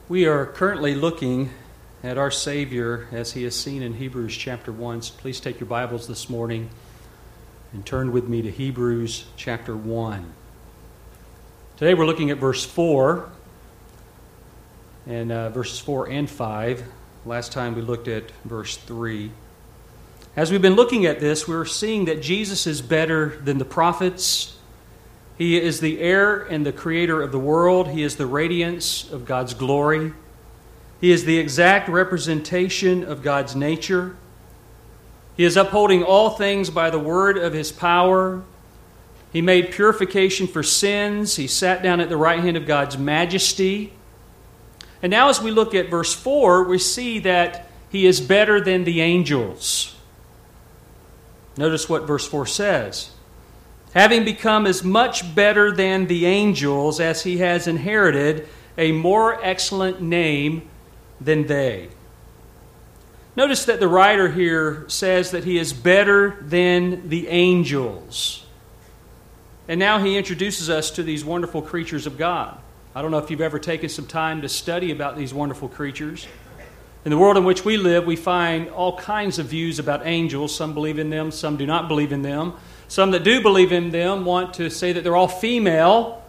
We are currently looking at our Savior as He is seen in Hebrews chapter 1. So please take your Bibles this morning and turn with me to Hebrews chapter 1. Today we're looking at verse 4 and verses 4 and 5. Last time we looked at verse 3. As we've been looking at this, we're seeing that Jesus is better than the prophets. He is the heir and the creator of the world. He is the radiance of God's glory. He is the exact representation of God's nature. He is upholding all things by the word of His power. He made purification for sins. He sat down at the right hand of God's majesty. And now as we look at verse 4, we see that He is better than the angels. Notice what verse 4 says. Having become as much better than the angels as He has inherited a more excellent name than they. Notice that the writer here says that He is better than the angels. And now he introduces us to these wonderful creatures of God. I don't know if you've ever taken some time to study about these wonderful creatures. In the world in which we live, we find all kinds of views about angels. Some believe in them, some do not believe in them. Some that do believe in them want to say that they're all female.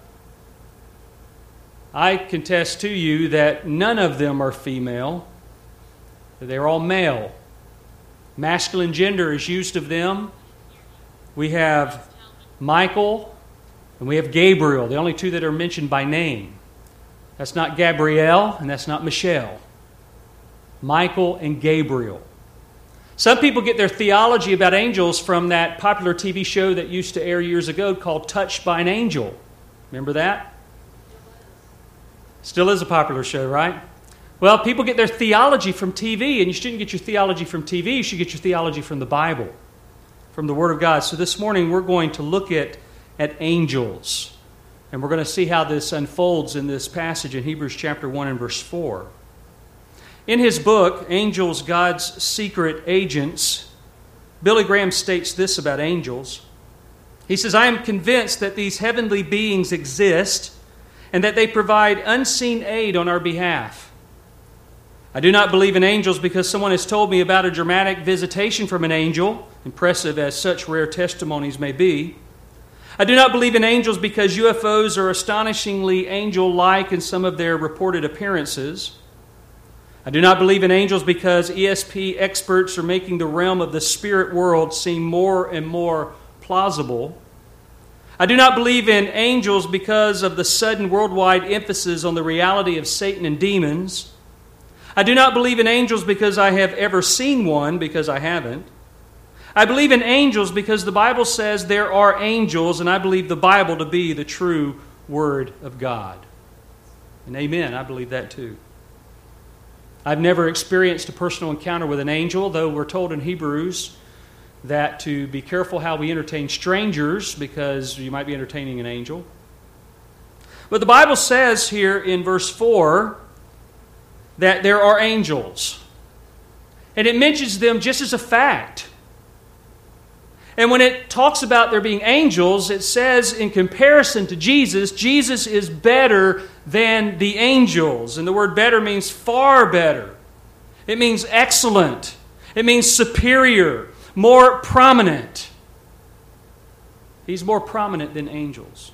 I contest to you that none of them are female. They're all male. Masculine gender is used of them. We have Michael and we have Gabriel, the only two that are mentioned by name. That's not Gabrielle and that's not Michelle. Michael and Gabriel. Some people get their theology about angels from that popular TV show that used to air years ago called Touched by an Angel. Remember that? Still is a popular show, right? Well, people get their theology from TV, and you shouldn't get your theology from TV. You should get your theology from the Bible, from the Word of God. So this morning we're going to look at angels, and we're going to see how this unfolds in this passage in Hebrews chapter 1 and verse 4. In his book, Angels, God's Secret Agents, Billy Graham states this about angels. He says, I am convinced that these heavenly beings exist and that they provide unseen aid on our behalf. I do not believe in angels because someone has told me about a dramatic visitation from an angel, impressive as such rare testimonies may be. I do not believe in angels because UFOs are astonishingly angel-like in some of their reported appearances. I do not believe in angels because ESP experts are making the realm of the spirit world seem more and more plausible. I do not believe in angels because of the sudden worldwide emphasis on the reality of Satan and demons. I do not believe in angels because I have ever seen one, because I haven't. I believe in angels because the Bible says there are angels, and I believe the Bible to be the true Word of God. And amen, I believe that too. I've never experienced a personal encounter with an angel, though we're told in Hebrews that to be careful how we entertain strangers because you might be entertaining an angel. But the Bible says here in verse 4 that there are angels. And it mentions them just as a fact. And when it talks about there being angels, it says in comparison to Jesus, Jesus is better than the angels. And the word better means far better. It means excellent. It means superior, more prominent. He's more prominent than angels.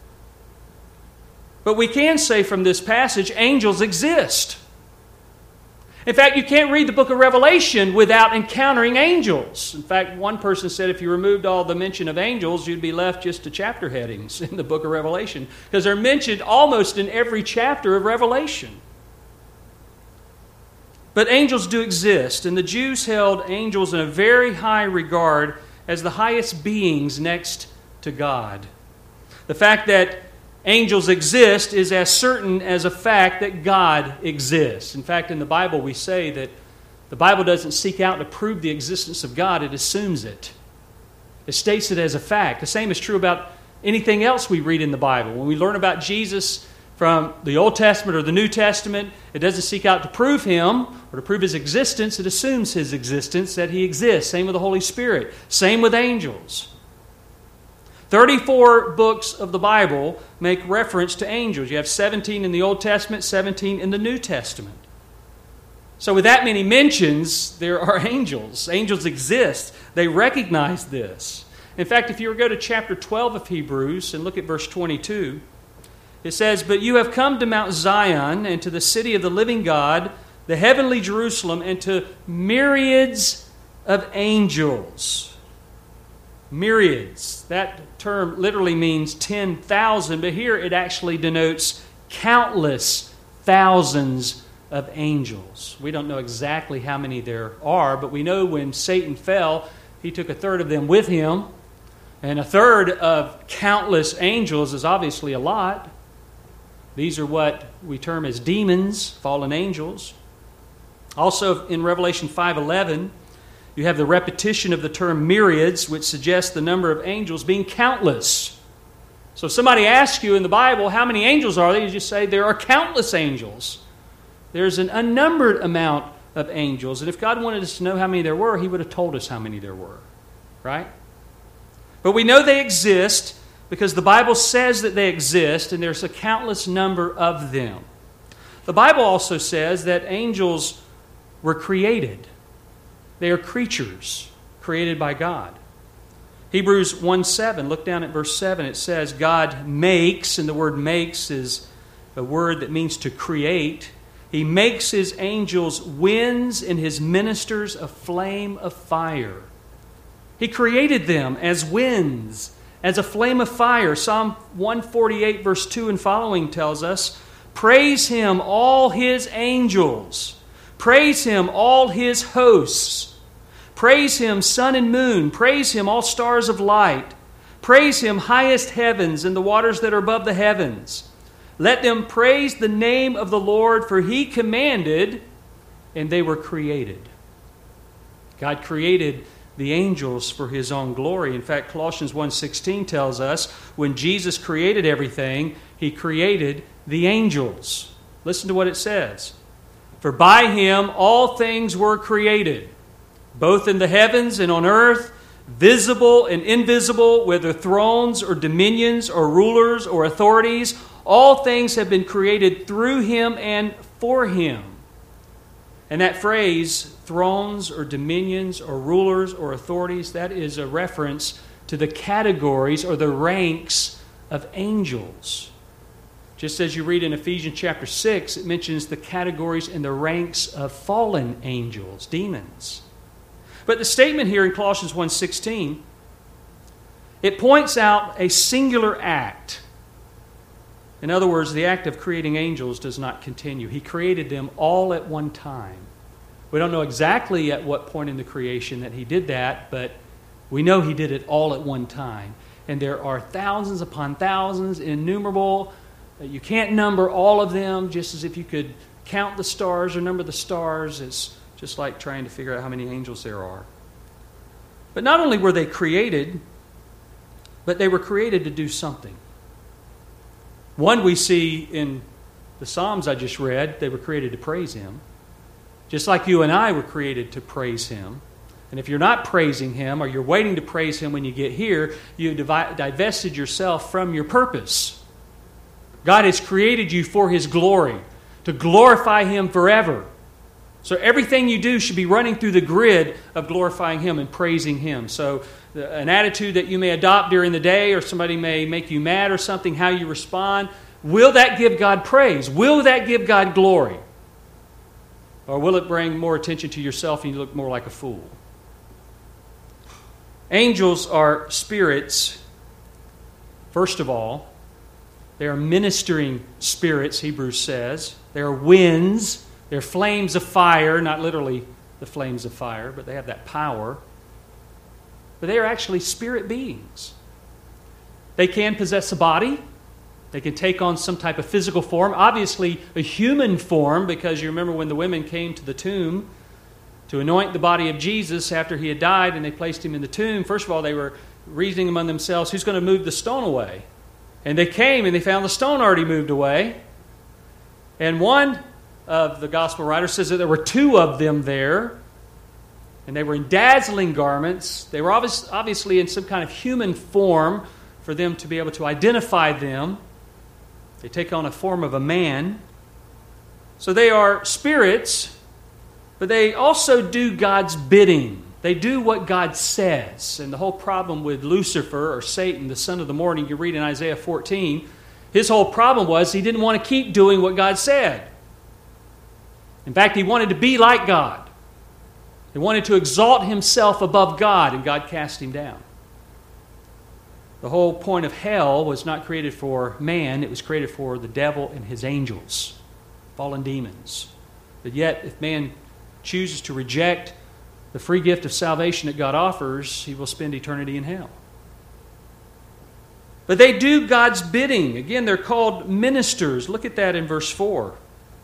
But we can say from this passage, angels exist. In fact, you can't read the book of Revelation without encountering angels. In fact, one person said if you removed all the mention of angels, you'd be left just to chapter headings in the book of Revelation, because they're mentioned almost in every chapter of Revelation. But angels do exist, and the Jews held angels in a very high regard as the highest beings next to God. The fact that angels exist is as certain as a fact that God exists. In fact, in the Bible we say that the Bible doesn't seek out to prove the existence of God, it assumes it. It states it as a fact. The same is true about anything else we read in the Bible. When we learn about Jesus from the Old Testament or the New Testament, it doesn't seek out to prove Him or to prove His existence, it assumes His existence, that He exists. Same with the Holy Spirit. Same with angels. 34 books of the Bible make reference to angels. You have 17 in the Old Testament, 17 in the New Testament. So with that many mentions, there are angels. Angels exist. They recognize this. In fact, if you were to go to chapter 12 of Hebrews and look at verse 22, it says, "But you have come to Mount Zion and to the city of the living God, the heavenly Jerusalem, and to myriads of angels." Myriads. That term literally means 10,000, but here it actually denotes countless thousands of angels. We don't know exactly how many there are, but we know when Satan fell, he took a third of them with him, and a third of countless angels is obviously a lot. These are what we term as demons, fallen angels. Also in Revelation 5:11, you have the repetition of the term myriads, which suggests the number of angels being countless. So if somebody asks you in the Bible, how many angels are there? You just say, there are countless angels. There's an unnumbered amount of angels. And if God wanted us to know how many there were, He would have told us how many there were. Right? But we know they exist because the Bible says that they exist, and there's a countless number of them. The Bible also says that angels were created. They are creatures created by God. Hebrews 1:7, look down at verse 7. It says, God makes, and the word makes is a word that means to create. He makes His angels winds and His ministers a flame of fire. He created them as winds, as a flame of fire. Psalm 148 verse 2 and following tells us, "Praise Him, all His angels. Praise Him, all His hosts. Praise Him, sun and moon. Praise Him, all stars of light. Praise Him, highest heavens and the waters that are above the heavens. Let them praise the name of the Lord, for He commanded, and they were created." God created the angels for His own glory. In fact, Colossians 1:16 tells us when Jesus created everything, He created the angels. Listen to what it says. "For by Him all things were created, both in the heavens and on earth, visible and invisible, whether thrones or dominions or rulers or authorities. All things have been created through Him and for Him." And that phrase, thrones or dominions or rulers or authorities, that is a reference to the categories or the ranks of angels. Just as you read in Ephesians chapter 6, it mentions the categories and the ranks of fallen angels, demons. But the statement here in Colossians 1:16, it points out a singular act. In other words, the act of creating angels does not continue. He created them all at one time. We don't know exactly at what point in the creation that He did that, but we know He did it all at one time. And there are thousands upon thousands, innumerable. You can't number all of them, just as if you could count the stars or number the stars. It's just like trying to figure out how many angels there are. But not only were they created, but they were created to do something. One we see in the Psalms I just read, they were created to praise Him. Just like you and I were created to praise Him. And if you're not praising Him, or you're waiting to praise Him when you get here, you divested yourself from your purpose. God has created you for His glory, to glorify Him forever. So everything you do should be running through the grid of glorifying Him and praising Him. So an attitude that you may adopt during the day, or somebody may make you mad or something, how you respond, will that give God praise? Will that give God glory? Or will it bring more attention to yourself and you look more like a fool? Angels are spirits, first of all. They are ministering spirits, Hebrews says. They are winds. They're flames of fire, not literally the flames of fire, but they have that power. But they are actually spirit beings. They can possess a body. They can take on some type of physical form. Obviously, a human form, because you remember when the women came to the tomb to anoint the body of Jesus after He had died and they placed Him in the tomb. First of all, they were reasoning among themselves, who's going to move the stone away? And they came and they found the stone already moved away. And one of the gospel writers says that there were two of them there. And they were in dazzling garments. They were obviously in some kind of human form. for them to be able to identify them. They take on a form of a man. So they are spirits, but they also do God's bidding. They do what God says. And the whole problem with Lucifer, or Satan, the son of the morning, you read in Isaiah 14, his whole problem was he didn't want to keep doing what God said. In fact, he wanted to be like God. He wanted to exalt himself above God, and God cast him down. The whole point of hell was not created for man, it was created for the devil and his angels, fallen demons. But yet, if man chooses to reject the free gift of salvation that God offers, he will spend eternity in hell. But they do God's bidding. Again, they're called ministers. Look at that in verse 4.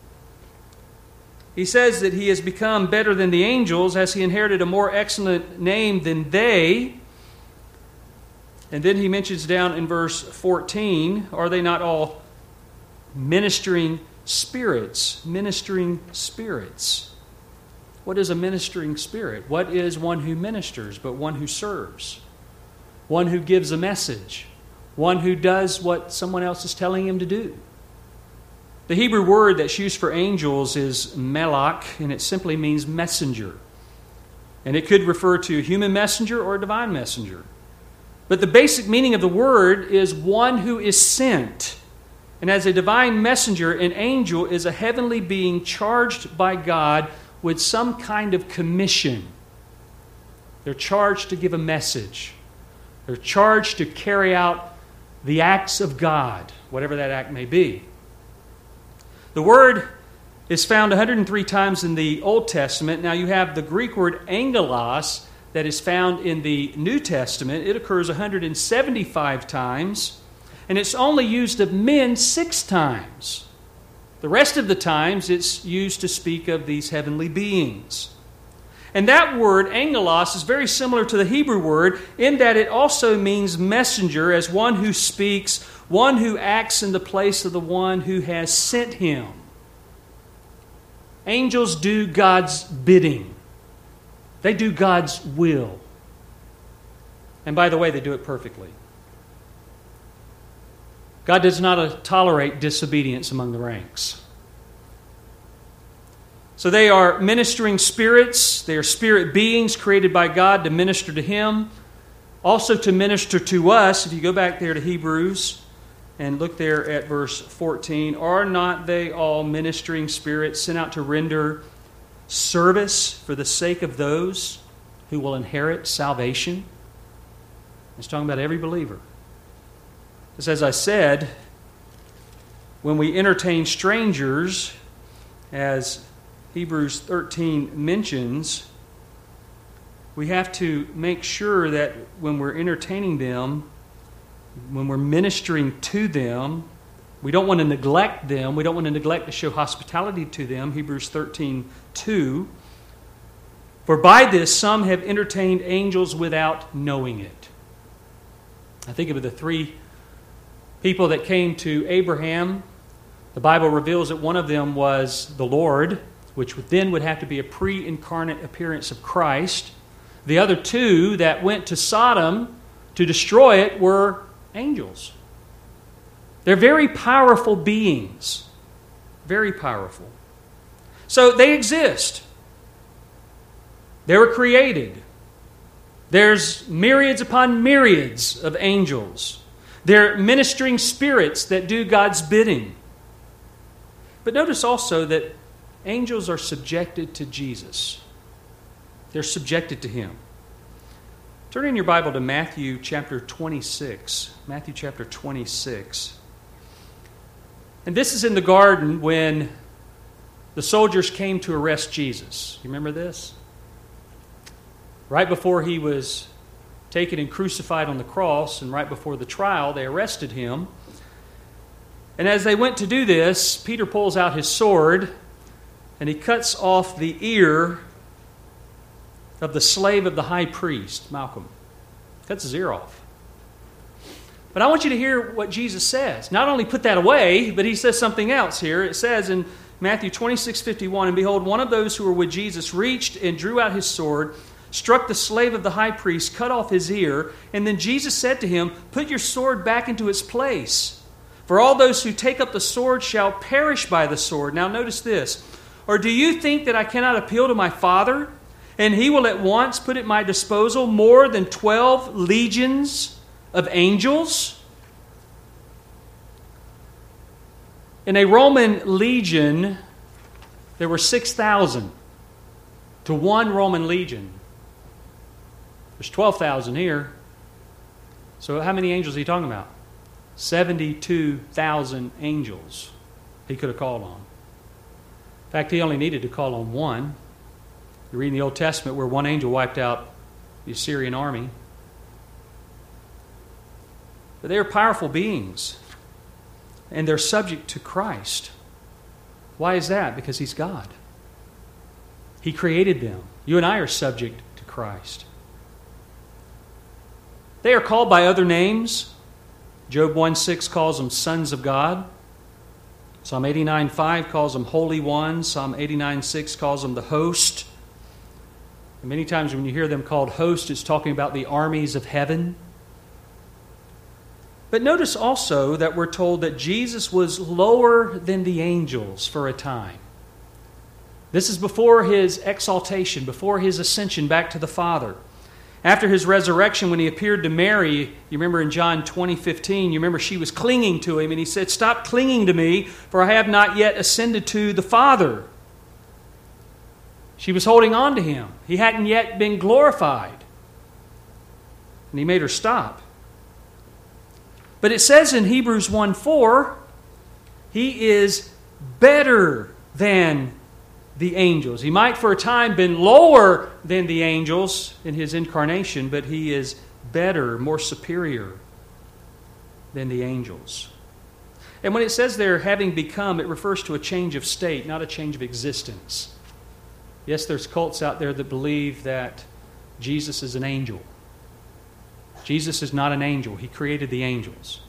He says that he has become better than the angels as he inherited a more excellent name than they. And then he mentions down in verse 14, are they not all ministering spirits? Ministering spirits. What is a ministering spirit? What is one who ministers, but one who serves? One who gives a message. One who does what someone else is telling him to do. The Hebrew word that's used for angels is melach, and it simply means messenger. And it could refer to a human messenger or a divine messenger. But the basic meaning of the word is one who is sent. And as a divine messenger, an angel is a heavenly being charged by God with some kind of commission. They're charged to give a message. They're charged to carry out the acts of God, whatever that act may be. The word is found 103 times in the Old Testament. Now you have the Greek word angelos that is found in the New Testament. It occurs 175 times, and it's only used of men 6 times. The rest of the times it's used to speak of these heavenly beings. And that word, angelos, is very similar to the Hebrew word in that it also means messenger, as one who speaks, one who acts in the place of the one who has sent him. Angels do God's bidding. They do God's will. And by the way, they do it perfectly. God does not tolerate disobedience among the ranks. So they are ministering spirits. They are spirit beings created by God to minister to Him. Also to minister to us. If you go back there to Hebrews and look there at verse 14. Are not they all ministering spirits sent out to render service for the sake of those who will inherit salvation? It's talking about every believer. Because as I said, when we entertain strangers, as Hebrews 13 mentions, we have to make sure that when we're entertaining them, when we're ministering to them, we don't want to neglect them. We don't want to neglect to show hospitality to them. Hebrews 13:2. For by this some have entertained angels without knowing it. I think of the 3 people that came to Abraham. The Bible reveals that one of them was the Lord, which then would have to be a pre-incarnate appearance of Christ. The other 2 that went to Sodom to destroy it were angels. They're very powerful beings. Very powerful. So they exist. They were created. There's myriads upon myriads of angels. They're ministering spirits that do God's bidding. But notice also that angels are subjected to Jesus. They're subjected to Him. Turn in your Bible to Matthew chapter 26. Matthew chapter 26. And this is in the garden when the soldiers came to arrest Jesus. You remember this? Right before He was taken and crucified on the cross, and right before the trial, they arrested Him. And as they went to do this, Peter pulls out his sword and he cuts off the ear of the slave of the high priest, Malcolm. Cuts his ear off. But I want you to hear what Jesus says. Not only put that away, but He says something else here. It says in Matthew 26:51, and behold, one of those who were with Jesus reached and drew out his sword, struck the slave of the high priest, cut off his ear, and then Jesus said to him, "Put your sword back into its place. For all those who take up the sword shall perish by the sword." Now notice this. "Or do you think that I cannot appeal to my Father, and He will at once put at my disposal more than 12 legions of angels?" In a Roman legion, there were 6,000 to one Roman legion. There's 12,000 here. So how many angels are he talking about? 72,000 angels he could have called on. In fact, he only needed to call on one. You read in the Old Testament where one angel wiped out the Assyrian army. But they are powerful beings, and they're subject to Christ. Why is that? Because He's God. He created them. You and I are subject to Christ. They are called by other names. Job 1:6 calls them sons of God. Psalm 89:5 calls them holy ones. Psalm 89:6 calls them the host. And many times when you hear them called host, it's talking about the armies of heaven. But notice also that we're told that Jesus was lower than the angels for a time. This is before His exaltation, before His ascension back to the Father. After His resurrection, when He appeared to Mary, you remember in John 20:15, you remember she was clinging to Him, and He said, "Stop clinging to me, for I have not yet ascended to the Father." She was holding on to Him. He hadn't yet been glorified. And He made her stop. But it says in Hebrews 1:4, He is better than the angels. He might for a time been lower than the angels in His incarnation, but He is better, more superior than the angels. And when it says there, having become, it refers to a change of state, not a change of existence. Yes, there's cults out there that believe that Jesus is an angel. Jesus is not an angel. He created the angels.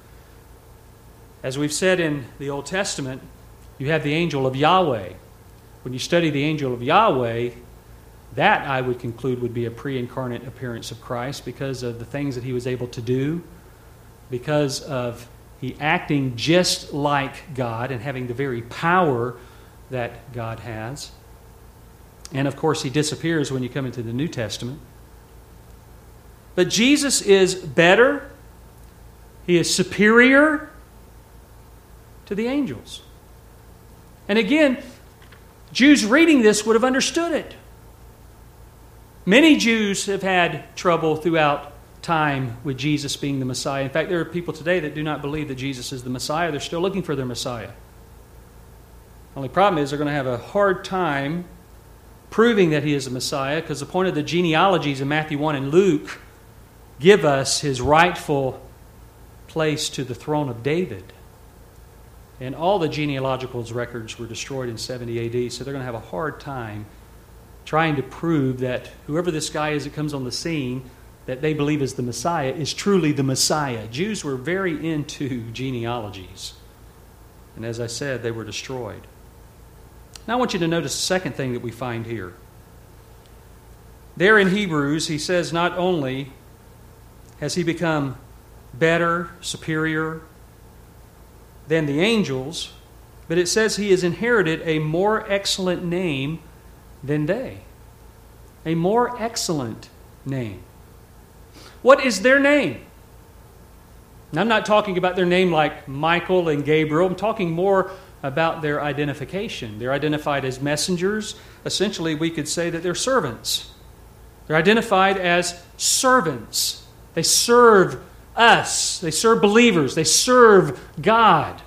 As we've said in the Old Testament, you have the angel of Yahweh. When you study the angel of Yahweh, that I would conclude would be a pre-incarnate appearance of Christ because of the things that He was able to do, because of He acting just like God and having the very power that God has. And of course, He disappears when you come into the New Testament. But Jesus is better. He is superior to the angels. And again, Jews reading this would have understood it. Many Jews have had trouble throughout time with Jesus being the Messiah. In fact, there are people today that do not believe that Jesus is the Messiah. They're still looking for their Messiah. The only problem is they're going to have a hard time proving that He is the Messiah, because the point of the genealogies in Matthew 1 and Luke give us His rightful place to the throne of David. And all the genealogical records were destroyed in 70 AD, so they're going to have a hard time trying to prove that whoever this guy is that comes on the scene that they believe is the Messiah is truly the Messiah. Jews were very into genealogies. And as I said, they were destroyed. Now I want you to notice the second thing that we find here. There in Hebrews, he says not only has He become better, superior than the angels, but it says He has inherited a more excellent name than they. A more excellent name. What is their name? And I'm not talking about their name like Michael and Gabriel. I'm talking more about their identification. They're identified as messengers. Essentially, we could say that they're servants. They're identified as servants. They serve us. They serve believers. They serve God.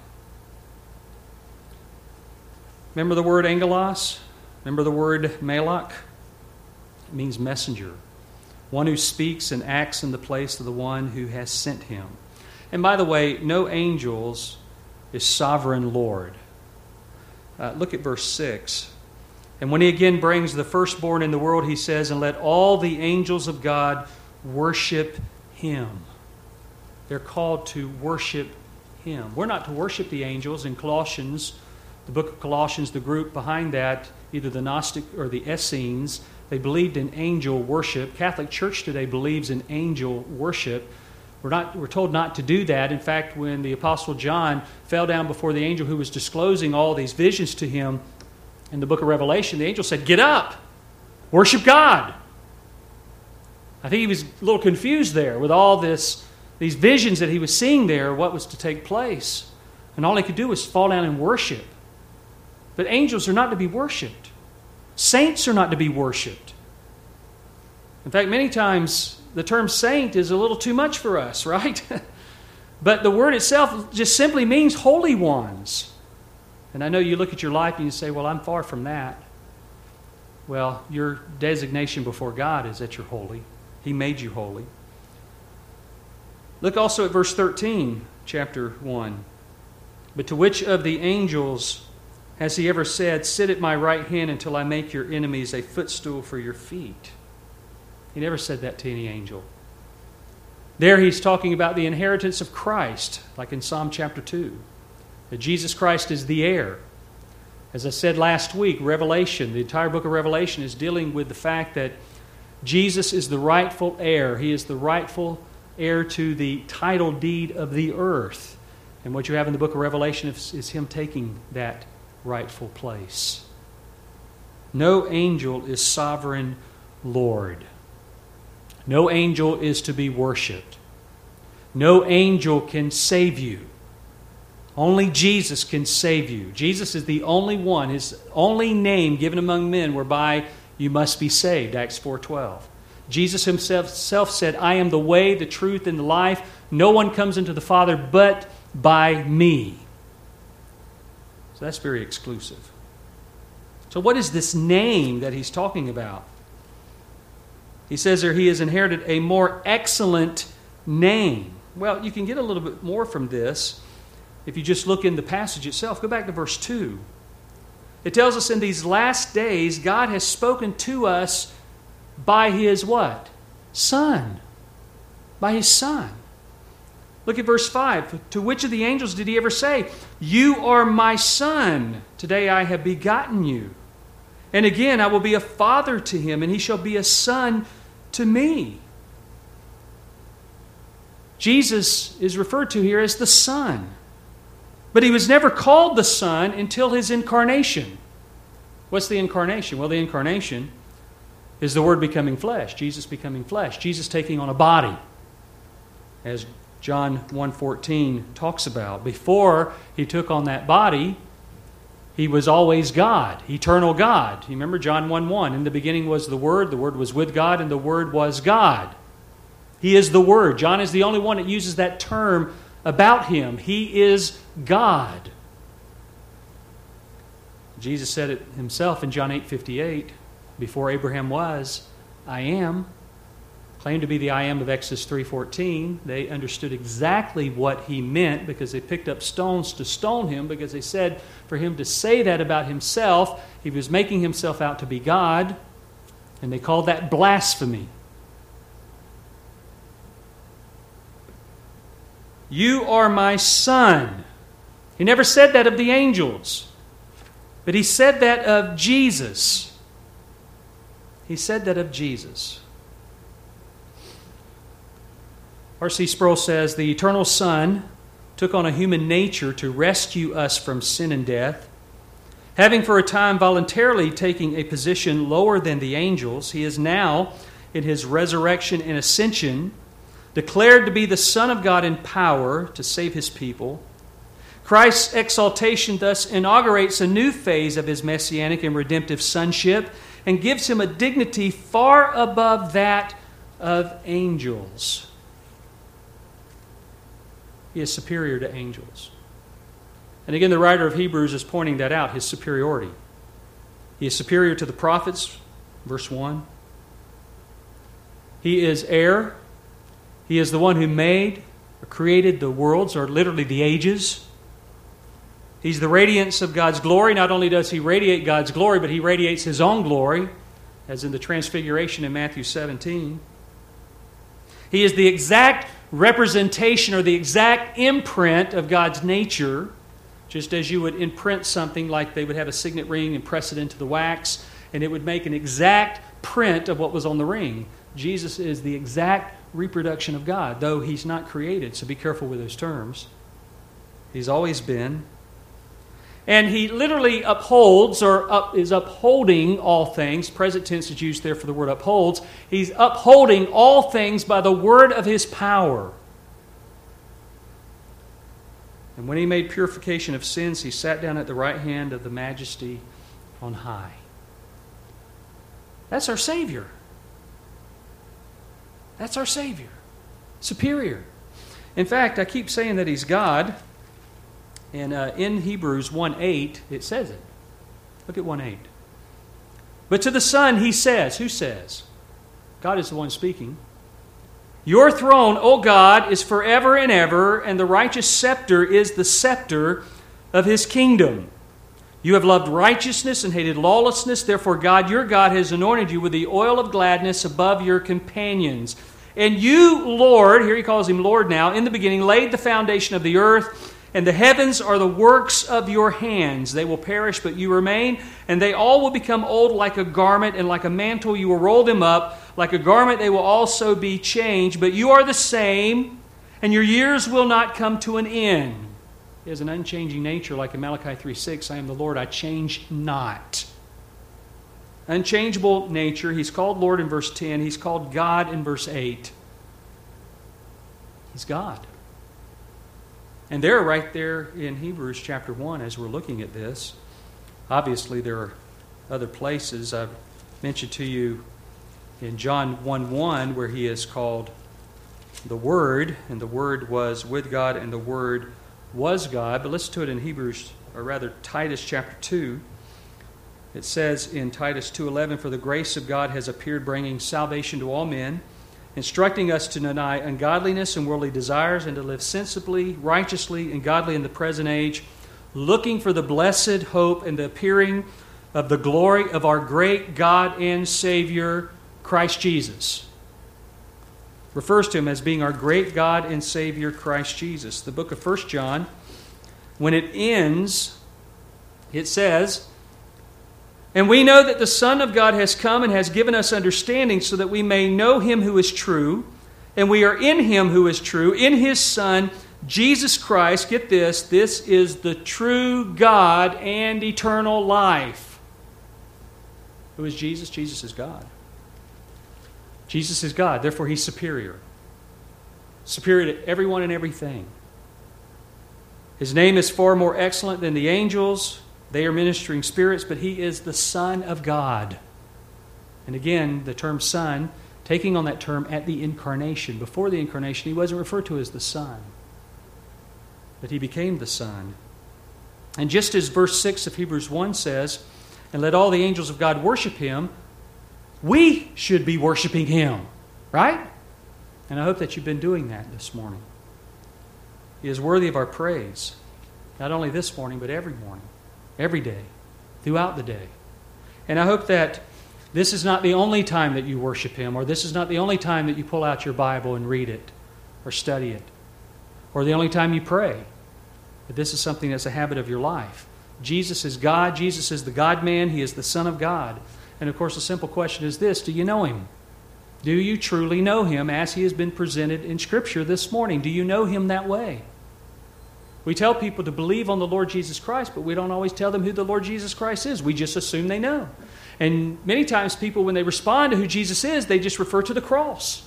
Remember the word angelos? Remember the word malach? It means messenger. One who speaks and acts in the place of the one who has sent him. And by the way, no angels is sovereign Lord. Look at verse 6. And when He again brings the firstborn in the world, He says, and let all the angels of God worship Him. They're called to worship Him. We're not to worship the angels. In Colossians, the book of Colossians, the group behind that, either the Gnostic or the Essenes, They believed in angel worship. Catholic Church today believes in angel worship. We're told not to do that. In fact, when the Apostle John fell down before the angel who was disclosing all these visions to him in the book of Revelation, the angel said, "Get up, worship God." I think he was a little confused there with all these visions that he was seeing there, what was to take place. And all he could do was fall down and worship. But angels are not to be worshipped. Saints are not to be worshipped. In fact, many times the term saint is a little too much for us, right? But the word itself just simply means holy ones. And I know you look at your life and you say, well, I'm far from that. Well, your designation before God is that you're holy. He made you holy. Look also at verse 13, chapter 1. But to which of the angels has he ever said, "Sit at my right hand until I make your enemies a footstool for your feet"? He never said that to any angel. There he's talking about the inheritance of Christ, like in Psalm chapter 2. That Jesus Christ is the heir. As I said last week, Revelation, the entire book of Revelation is dealing with the fact that Jesus is the rightful heir. He is the rightful heir to the title deed of the earth. And what you have in the book of Revelation is him taking that rightful place. No angel is sovereign Lord. No angel is to be worshipped. No angel can save you. Only Jesus can save you. Jesus is the only one, his only name given among men whereby you must be saved, Acts 4:12. Jesus himself said, "I am the way, the truth, and the life. No one comes into the Father but by me." So that's very exclusive. So what is this name that he's talking about? He says there he has inherited a more excellent name. Well, you can get a little bit more from this if you just look in the passage itself. Go back to verse 2. It tells us in these last days, God has spoken to us by His what? Son. By His Son. Look at verse 5. To which of the angels did He ever say, "You are my Son, today I have begotten you"? And again, I will be a father to him, and he shall be a son to me. Jesus is referred to here as the Son. But he was never called the Son until his incarnation. What's the incarnation? Well, the incarnation is the Word becoming flesh, Jesus becoming flesh, Jesus taking on a body, as John 1:14 talks about. Before he took on that body, he was always God, eternal God. You remember John 1:1, in the beginning was the Word was with God, and the Word was God. He is the Word. John is the only one that uses that term about him. He is God. Jesus said it himself in John 8:58, before Abraham was, I am. Claimed to be the I am of Exodus 3:14. They understood exactly what he meant because they picked up stones to stone him, because they said for him to say that about himself, he was making himself out to be God, and they called that blasphemy. You are my Son. He never said that of the angels, but he said that of Jesus. He said that of Jesus. R.C. Sproul says, the eternal Son took on a human nature to rescue us from sin and death. Having for a time voluntarily taken a position lower than the angels, he is now, in his resurrection and ascension, declared to be the Son of God in power to save his people. Christ's exaltation thus inaugurates a new phase of his messianic and redemptive sonship and gives him a dignity far above that of angels. He is superior to angels. And again, the writer of Hebrews is pointing that out, his superiority. He is superior to the prophets, verse 1. He is heir. He is the one who made or created the worlds, or literally the ages. He's the radiance of God's glory. Not only does he radiate God's glory, but he radiates his own glory, as in the transfiguration in Matthew 17. He is the exact representation or the exact imprint of God's nature, just as you would imprint something like they would have a signet ring and press it into the wax, and it would make an exact print of what was on the ring. Jesus is the exact reproduction of God, though He's not created, so be careful with those terms. He's always been. And He literally upholds, or is upholding all things. Present tense is used there for the word upholds. He's upholding all things by the word of His power. And when He made purification of sins, He sat down at the right hand of the Majesty on high. That's our Savior. That's our Savior. Superior. In fact, I keep saying that He's God. And in Hebrews 1:8, it says it. Look at 1:8. But to the Son He says, who says? God is the one speaking. Your throne, O God, is forever and ever, and the righteous scepter is the scepter of His kingdom. You have loved righteousness and hated lawlessness. Therefore, God, your God, has anointed you with the oil of gladness above your companions. And you, Lord, here He calls Him Lord now, in the beginning laid the foundation of the earth, and the heavens are the works of your hands. They will perish, but you remain, and they all will become old like a garment, and like a mantle you will roll them up. Like a garment they will also be changed, but you are the same, and your years will not come to an end. He has an unchanging nature, like in Malachi 3:6, I am the Lord, I change not. Unchangeable nature. He's called Lord in verse 10. He's called God in verse 8. He's God. And there, right there in Hebrews chapter 1, as we're looking at this, obviously there are other places. I've mentioned to you in John 1:1 where He is called the Word, and the Word was with God, and the Word was God. But listen to it in Hebrews, or rather Titus chapter 2. It says in Titus 2:11, for the grace of God has appeared, bringing salvation to all men, instructing us to deny ungodliness and worldly desires, and to live sensibly, righteously, and godly in the present age, looking for the blessed hope and the appearing of the glory of our great God and Savior, Christ Jesus. Refers to Him as being our great God and Savior, Christ Jesus. The book of 1 John, when it ends, it says, and we know that the Son of God has come and has given us understanding so that we may know Him who is true. And we are in Him who is true, in His Son, Jesus Christ. Get this, this is the true God and eternal life. Who is Jesus? Jesus is God. Jesus is God, therefore He's superior. Superior to everyone and everything. His name is far more excellent than the angels. They are ministering spirits, but He is the Son of God. And again, the term Son, taking on that term at the incarnation. Before the incarnation, He wasn't referred to as the Son, but He became the Son. And just as verse 6 of Hebrews 1 says, and let all the angels of God worship Him, we should be worshiping Him, right? And I hope that you've been doing that this morning. He is worthy of our praise, not only this morning, but every morning. Every day, throughout the day. And I hope that this is not the only time that you worship Him, or this is not the only time that you pull out your Bible and read it, or study it, or the only time you pray. But this is something that's a habit of your life. Jesus is God. Jesus is the God-man. He is the Son of God. And of course, the simple question is this: do you know Him? Do you truly know Him as He has been presented in Scripture this morning? Do you know Him that way? We tell people to believe on the Lord Jesus Christ, but we don't always tell them who the Lord Jesus Christ is. We just assume they know. And many times people, when they respond to who Jesus is, they just refer to the cross.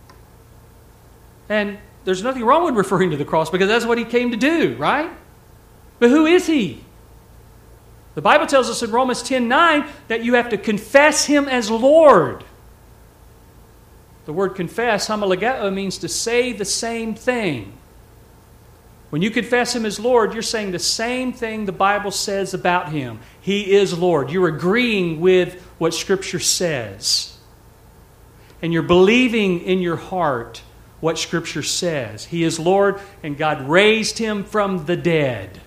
And there's nothing wrong with referring to the cross, because that's what He came to do, right? But who is He? The Bible tells us in Romans 10:9 that you have to confess Him as Lord. The word confess, homologeo, means to say the same thing. When you confess Him as Lord, you're saying the same thing the Bible says about Him. He is Lord. You're agreeing with what Scripture says. And you're believing in your heart what Scripture says. He is Lord, and God raised Him from the dead.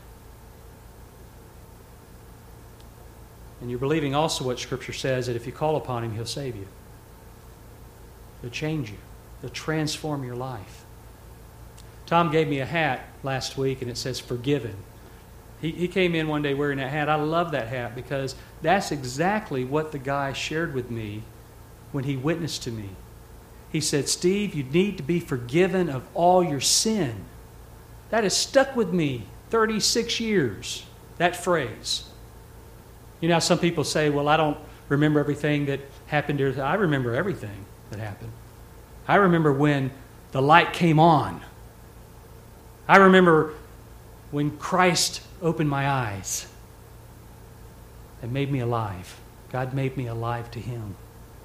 And you're believing also what Scripture says, that if you call upon Him, He'll save you. He'll change you. He'll transform your life. Tom gave me a hat last week, and it says forgiven. He came in one day wearing that hat. I love that hat because that's exactly what the guy shared with me when he witnessed to me. He said, Steve, you need to be forgiven of all your sin. That has stuck with me 36 years, that phrase. You know how some people say, well, I don't remember everything that happened here. I remember everything that happened. I remember when the light came on. I remember when Christ opened my eyes and made me alive. God made me alive to Him.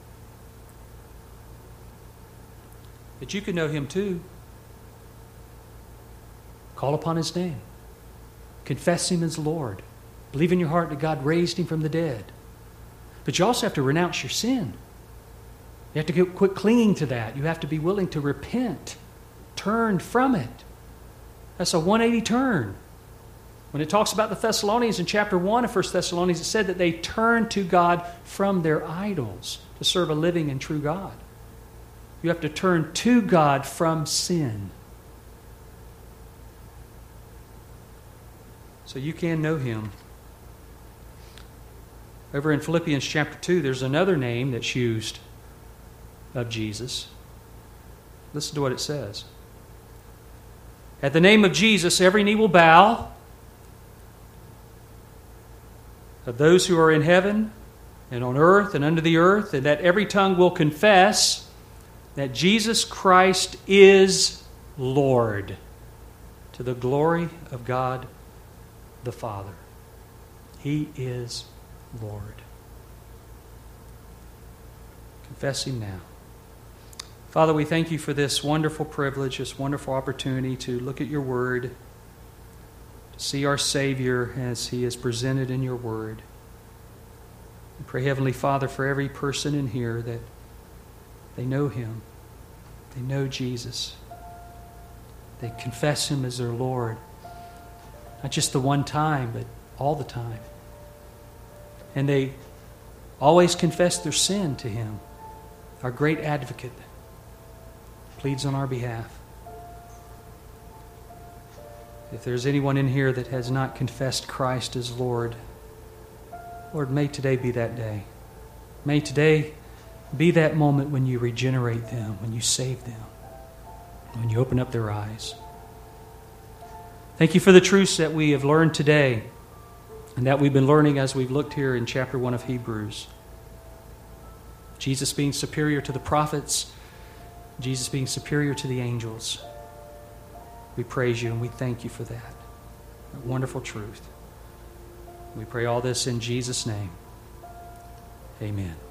But you can know Him too. Call upon His name. Confess Him as Lord. Believe in your heart that God raised Him from the dead. But you also have to renounce your sin. You have to quit clinging to that. You have to be willing to repent. Turn from it. That's a 180 turn. When it talks about the Thessalonians in chapter 1 of 1 Thessalonians, it said that they turned to God from their idols to serve a living and true God. You have to turn to God from sin. So you can know Him. Over in Philippians chapter 2, there's another name that's used of Jesus. Listen to what it says. At the name of Jesus, every knee will bow, of those who are in heaven and on earth and under the earth, and that every tongue will confess that Jesus Christ is Lord, to the glory of God the Father. He is Lord. Confess Him now. Father, we thank You for this wonderful privilege, this wonderful opportunity to look at Your Word, to see our Savior as He is presented in Your Word. We pray, Heavenly Father, for every person in here that they know Him, they know Jesus, they confess Him as their Lord, not just the one time, but all the time. And they always confess their sin to Him, our great advocate, pleads on our behalf. If there's anyone in here that has not confessed Christ as Lord, Lord, may today be that day. May today be that moment when You regenerate them, when You save them, when You open up their eyes. Thank You for the truths that we have learned today and that we've been learning as we've looked here in chapter 1 of Hebrews. Jesus being superior to the prophets, Jesus being superior to the angels. We praise You and we thank You for that wonderful truth. We pray all this in Jesus' name. Amen.